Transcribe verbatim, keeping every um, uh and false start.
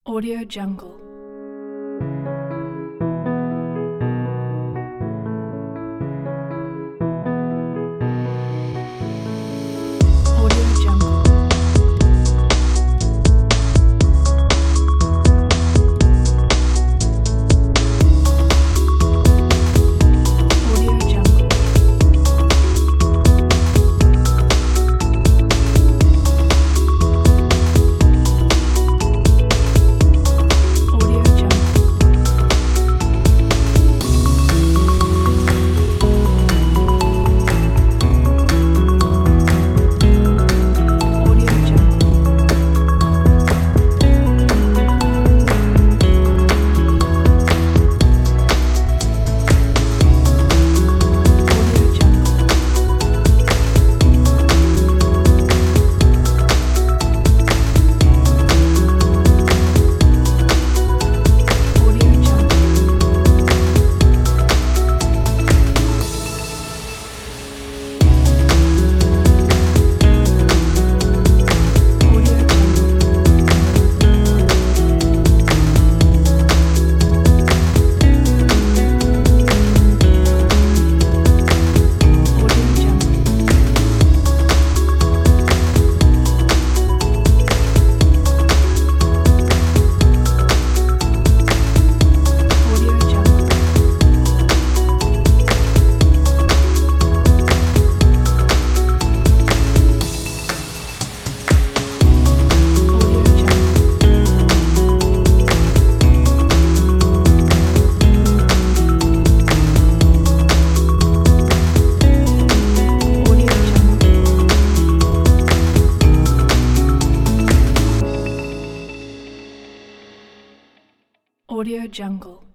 Audio Jungle. Audio Jungle. Audio Jungle. Audio Jungle. Audio Jungle. Audio Jungle. Audio Jungle. Audio Jungle. Audio Jungle. Audio Jungle. Audio Jungle. Audio Jungle. Audio Jungle.